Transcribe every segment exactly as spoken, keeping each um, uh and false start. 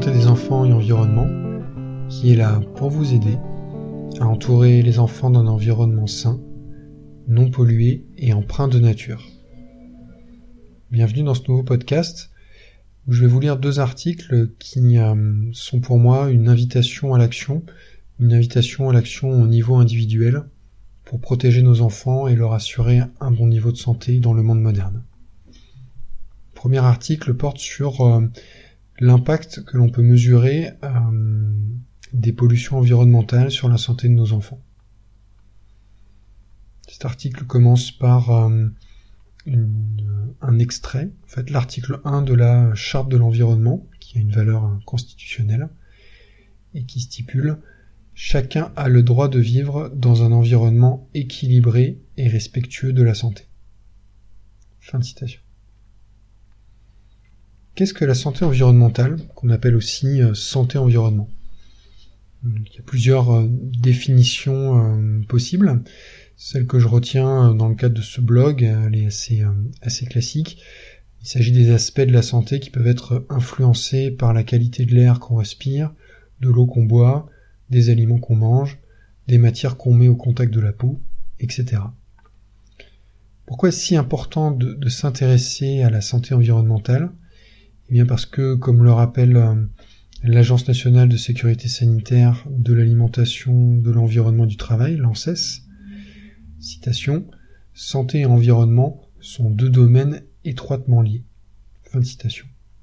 santé des enfants et environnement, qui est là pour vous aider à entourer les enfants d'un environnement sain, non pollué et empreint de nature. Bienvenue dans ce nouveau podcast où je vais vous lire deux articles qui euh, sont pour moi une invitation à l'action, une invitation à l'action au niveau individuel pour protéger nos enfants et leur assurer un bon niveau de santé dans le monde moderne. Le premier article porte sur euh, l'impact que l'on peut mesurer euh, des pollutions environnementales sur la santé de nos enfants. Cet article commence par euh, une, un extrait, en fait l'article un de la Charte de l'environnement, qui a une valeur constitutionnelle, et qui stipule « Chacun a le droit de vivre dans un environnement équilibré et respectueux de la santé ». Fin de citation. Qu'est-ce que la santé environnementale, qu'on appelle aussi euh, santé-environnement ? Il y a plusieurs euh, définitions euh, possibles. Celle que je retiens dans le cadre de ce blog, elle est assez, euh, assez classique. Il s'agit des aspects de la santé qui peuvent être influencés par la qualité de l'air qu'on respire, de l'eau qu'on boit, des aliments qu'on mange, des matières qu'on met au contact de la peau, et cetera. Pourquoi est-ce si important de, de s'intéresser à la santé environnementale ? Eh bien parce que, comme le rappelle euh, l'Agence nationale de sécurité sanitaire de l'alimentation, de l'environnement et du travail, l'ANSES, citation, « Santé et environnement sont deux domaines étroitement liés ». Fin de citation.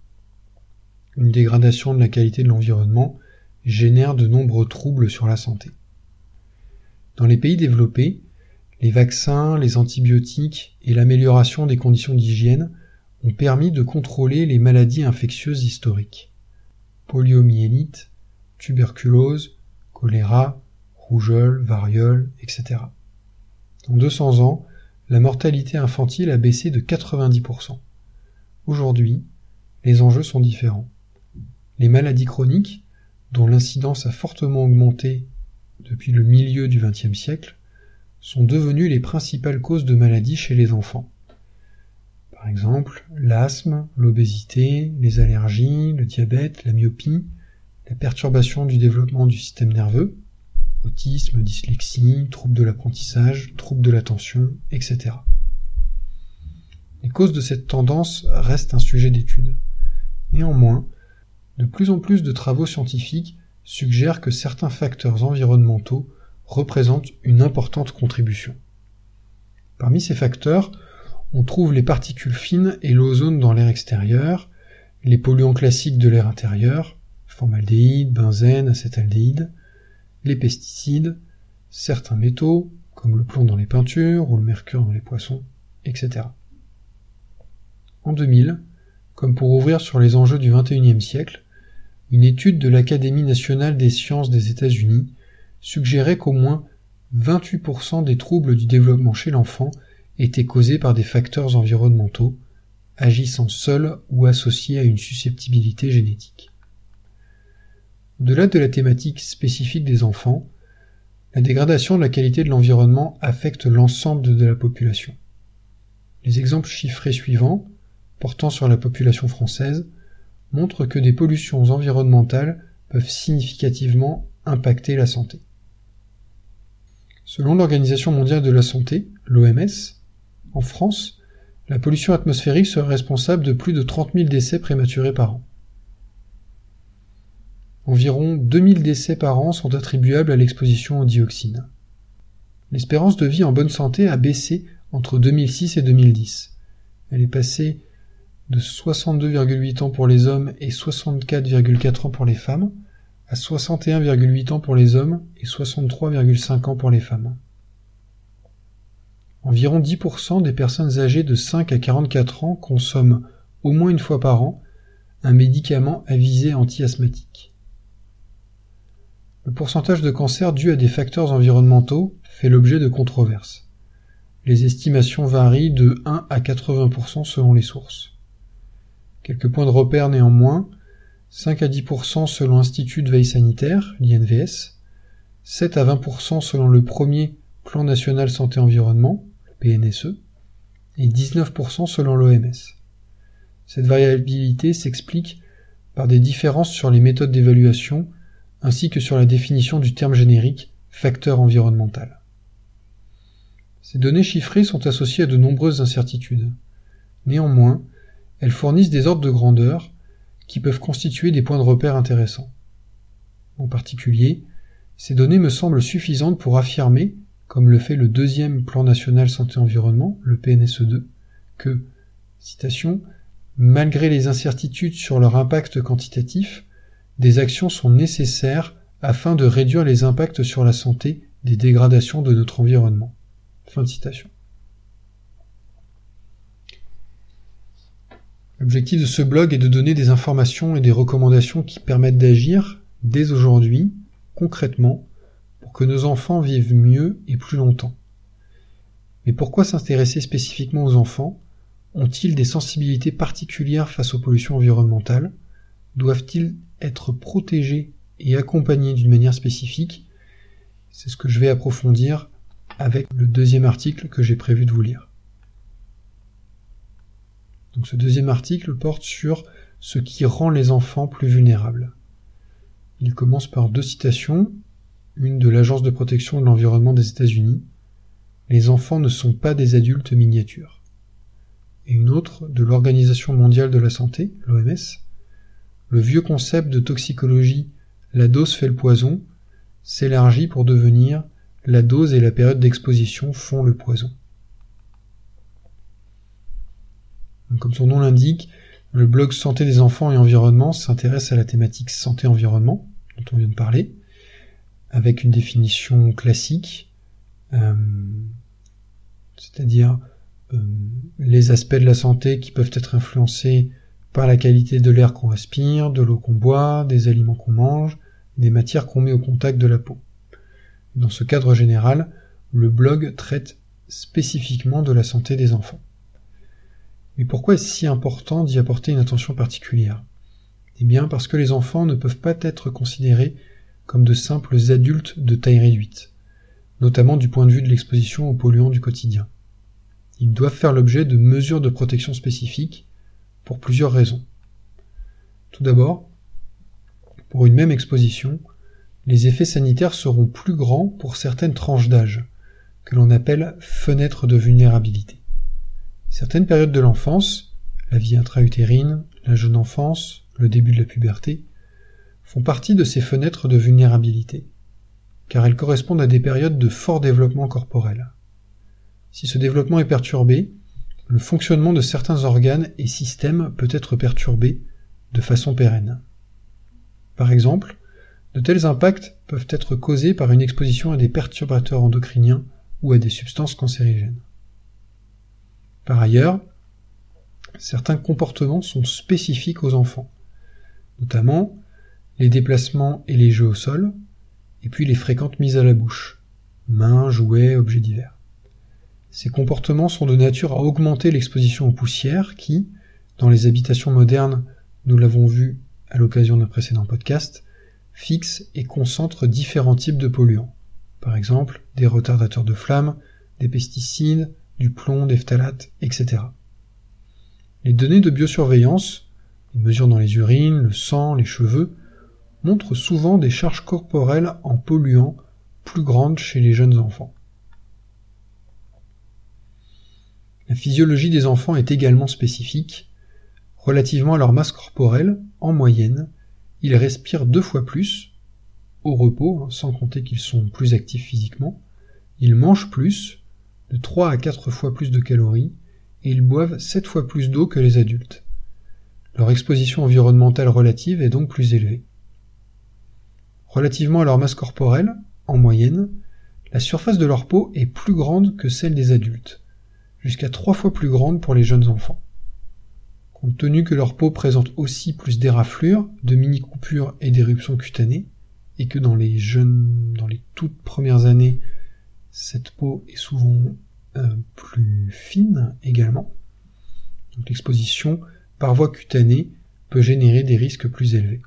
Une dégradation de la qualité de l'environnement génère de nombreux troubles sur la santé. Dans les pays développés, les vaccins, les antibiotiques et l'amélioration des conditions d'hygiène ont permis de contrôler les maladies infectieuses historiques. Poliomyélite, tuberculose, choléra, rougeole, variole, et cetera. En deux cents ans, la mortalité infantile a baissé de quatre-vingt-dix pour cent. Aujourd'hui, les enjeux sont différents. Les maladies chroniques, dont l'incidence a fortement augmenté depuis le milieu du vingtième siècle, sont devenues les principales causes de maladies chez les enfants. Par exemple, l'asthme, l'obésité, les allergies, le diabète, la myopie, la perturbation du développement du système nerveux, autisme, dyslexie, troubles de l'apprentissage, troubles de l'attention, et cetera. Les causes de cette tendance restent un sujet d'étude. Néanmoins, de plus en plus de travaux scientifiques suggèrent que certains facteurs environnementaux représentent une importante contribution. Parmi ces facteurs, on trouve les particules fines et l'ozone dans l'air extérieur, les polluants classiques de l'air intérieur, formaldéhyde, benzène, acétaldéhyde, les pesticides, certains métaux, comme le plomb dans les peintures ou le mercure dans les poissons, et cetera. En deux mille, comme pour ouvrir sur les enjeux du vingt et unième siècle, une étude de l'Académie nationale des sciences des États-Unis suggérait qu'au moins vingt-huit pour cent des troubles du développement chez l'enfant étaient causés par des facteurs environnementaux, agissant seuls ou associés à une susceptibilité génétique. Au-delà de la thématique spécifique des enfants, la dégradation de la qualité de l'environnement affecte l'ensemble de la population. Les exemples chiffrés suivants, portant sur la population française, montrent que des pollutions environnementales peuvent significativement impacter la santé. Selon l'Organisation mondiale de la santé, l'O M S, en France, la pollution atmosphérique serait responsable de plus de trente mille décès prématurés par an. Environ deux mille décès par an sont attribuables à l'exposition aux dioxines. L'espérance de vie en bonne santé a baissé entre deux mille six et deux mille dix. Elle est passée de soixante-deux virgule huit ans pour les hommes et soixante-quatre virgule quatre ans pour les femmes, à soixante et un virgule huit ans pour les hommes et soixante-trois virgule cinq ans pour les femmes. Environ dix pour cent des personnes âgées de cinq à quarante-quatre ans consomment, au moins une fois par an, un médicament à visée anti-asthmatique. Le pourcentage de cancers dû à des facteurs environnementaux fait l'objet de controverses. Les estimations varient de un à quatre-vingts pour cent selon les sources. Quelques points de repère néanmoins, cinq à dix pour cent selon l'Institut de veille sanitaire, l'I N V S, sept à vingt pour cent selon le premier Plan national santé-environnement, le P N S E, et dix-neuf pour cent selon l'O M S. Cette variabilité s'explique par des différences sur les méthodes d'évaluation ainsi que sur la définition du terme générique facteur environnemental. Ces données chiffrées sont associées à de nombreuses incertitudes. Néanmoins, elles fournissent des ordres de grandeur qui peuvent constituer des points de repère intéressants. En particulier, ces données me semblent suffisantes pour affirmer, comme le fait le deuxième plan national santé-environnement, le P N S E deux, que, citation, « malgré les incertitudes sur leur impact quantitatif, des actions sont nécessaires afin de réduire les impacts sur la santé des dégradations de notre environnement. » Fin de citation. L'objectif de ce blog est de donner des informations et des recommandations qui permettent d'agir, dès aujourd'hui, concrètement, pour que nos enfants vivent mieux et plus longtemps. Mais pourquoi s'intéresser spécifiquement aux enfants ? Ont-ils des sensibilités particulières face aux pollutions environnementales ? Doivent-ils être protégés et accompagnés d'une manière spécifique ? C'est ce que je vais approfondir avec le deuxième article que j'ai prévu de vous lire. Donc ce deuxième article porte sur ce qui rend les enfants plus vulnérables. Il commence par deux citations, une de l'Agence de protection de l'environnement des États-Unis, « Les enfants ne sont pas des adultes miniatures », et une autre de l'Organisation mondiale de la santé, l'O M S, « Le vieux concept de toxicologie « la dose fait le poison » s'élargit pour devenir « la dose et la période d'exposition font le poison ». Donc, comme son nom l'indique, le blog Santé des enfants et environnement s'intéresse à la thématique santé-environnement, dont on vient de parler, avec une définition classique, euh, c'est-à-dire euh, les aspects de la santé qui peuvent être influencés par la qualité de l'air qu'on respire, de l'eau qu'on boit, des aliments qu'on mange, des matières qu'on met au contact de la peau. Dans ce cadre général, le blog traite spécifiquement de la santé des enfants. Mais pourquoi est-ce si important d'y apporter une attention particulière ? Eh bien parce que les enfants ne peuvent pas être considérés comme de simples adultes de taille réduite, notamment du point de vue de l'exposition aux polluants du quotidien. Ils doivent faire l'objet de mesures de protection spécifiques pour plusieurs raisons. Tout d'abord, pour une même exposition, les effets sanitaires seront plus grands pour certaines tranches d'âge, que l'on appelle fenêtres de vulnérabilité. Certaines périodes de l'enfance, la vie intra-utérine, la jeune enfance, le début de la puberté, font partie de ces fenêtres de vulnérabilité, car elles correspondent à des périodes de fort développement corporel. Si ce développement est perturbé, le fonctionnement de certains organes et systèmes peut être perturbé de façon pérenne. Par exemple, de tels impacts peuvent être causés par une exposition à des perturbateurs endocriniens ou à des substances cancérigènes. Par ailleurs, certains comportements sont spécifiques aux enfants, notamment les déplacements et les jeux au sol, et puis les fréquentes mises à la bouche, mains, jouets, objets divers. Ces comportements sont de nature à augmenter l'exposition aux poussières qui, dans les habitations modernes, nous l'avons vu à l'occasion d'un précédent podcast, fixent et concentrent différents types de polluants, par exemple des retardateurs de flammes, des pesticides, du plomb, des phtalates, et cetera. Les données de biosurveillance, les mesures dans les urines, le sang, les cheveux, montrent souvent des charges corporelles en polluants plus grandes chez les jeunes enfants. La physiologie des enfants est également spécifique. Relativement à leur masse corporelle, en moyenne, ils respirent deux fois plus, au repos, sans compter qu'ils sont plus actifs physiquement, ils mangent plus, de trois à quatre fois plus de calories, et ils boivent sept fois plus d'eau que les adultes. Leur exposition environnementale relative est donc plus élevée. Relativement à leur masse corporelle, en moyenne, la surface de leur peau est plus grande que celle des adultes, jusqu'à trois fois plus grande pour les jeunes enfants. Compte tenu que leur peau présente aussi plus d'éraflures, de mini-coupures et d'éruptions cutanées, et que dans les jeunes, dans les toutes premières années, cette peau est souvent euh, plus fine également, donc l'exposition par voie cutanée peut générer des risques plus élevés.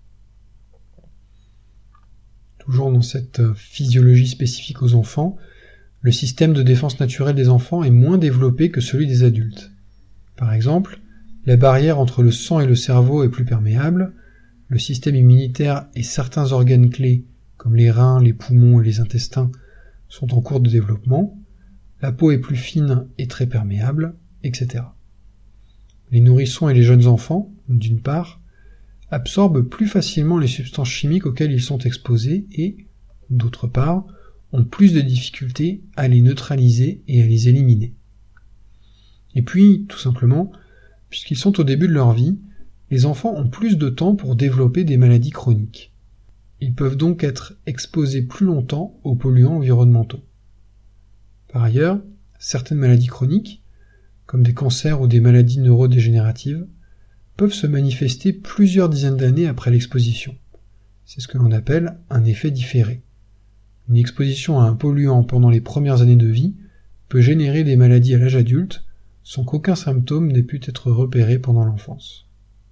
Toujours dans cette physiologie spécifique aux enfants, le système de défense naturelle des enfants est moins développé que celui des adultes. Par exemple, la barrière entre le sang et le cerveau est plus perméable, le système immunitaire et certains organes clés, comme les reins, les poumons et les intestins, sont en cours de développement, la peau est plus fine et très perméable, et cetera. Les nourrissons et les jeunes enfants, d'une part, absorbent plus facilement les substances chimiques auxquelles ils sont exposés et, d'autre part, ont plus de difficultés à les neutraliser et à les éliminer. Et puis, tout simplement, puisqu'ils sont au début de leur vie, les enfants ont plus de temps pour développer des maladies chroniques. Ils peuvent donc être exposés plus longtemps aux polluants environnementaux. Par ailleurs, certaines maladies chroniques, comme des cancers ou des maladies neurodégénératives, peuvent se manifester plusieurs dizaines d'années après l'exposition. C'est ce que l'on appelle un effet différé. Une exposition à un polluant pendant les premières années de vie peut générer des maladies à l'âge adulte sans qu'aucun symptôme n'ait pu être repéré pendant l'enfance.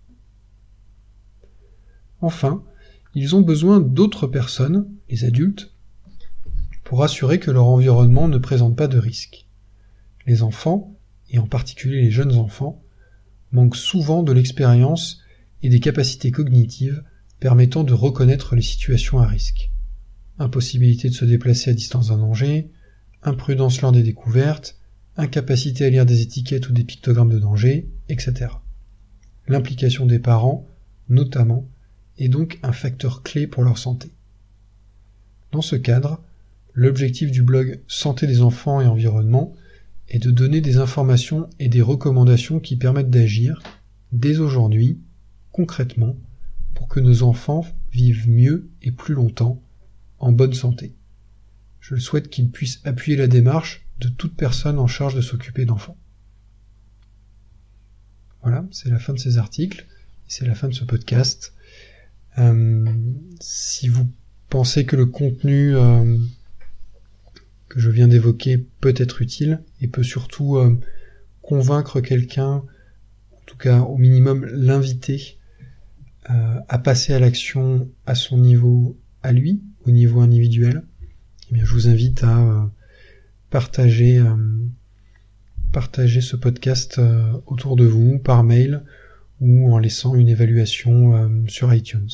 Enfin, ils ont besoin d'autres personnes, les adultes, pour assurer que leur environnement ne présente pas de risques. Les enfants, et en particulier les jeunes enfants, manquent souvent de l'expérience et des capacités cognitives permettant de reconnaître les situations à risque. Impossibilité de se déplacer à distance d'un danger, imprudence lors des découvertes, incapacité à lire des étiquettes ou des pictogrammes de danger, et cetera. L'implication des parents, notamment, est donc un facteur clé pour leur santé. Dans ce cadre, l'objectif du blog Santé des enfants et environnement est de donner des informations et des recommandations qui permettent d'agir, dès aujourd'hui, concrètement, pour que nos enfants vivent mieux et plus longtemps, en bonne santé. Je souhaite qu'ils puissent appuyer la démarche de toute personne en charge de s'occuper d'enfants. Voilà, c'est la fin de ces articles, et c'est la fin de ce podcast. Euh, si vous pensez que le contenu euh, que je viens d'évoquer peut être utile et peut surtout euh, convaincre quelqu'un, en tout cas au minimum l'inviter euh, à passer à l'action à son niveau à lui, au niveau individuel, eh bien je vous invite à euh, partager euh, partager ce podcast euh, autour de vous par mail ou en laissant une évaluation euh, sur iTunes.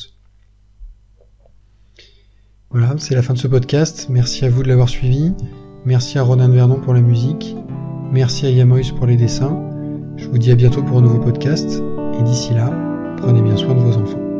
Voilà, c'est la fin de ce podcast. Merci à vous de l'avoir suivi. Merci à Ronan Vernon pour la musique. Merci à Yamois pour les dessins. Je vous dis à bientôt pour un nouveau podcast. Et d'ici là, prenez bien soin de vos enfants.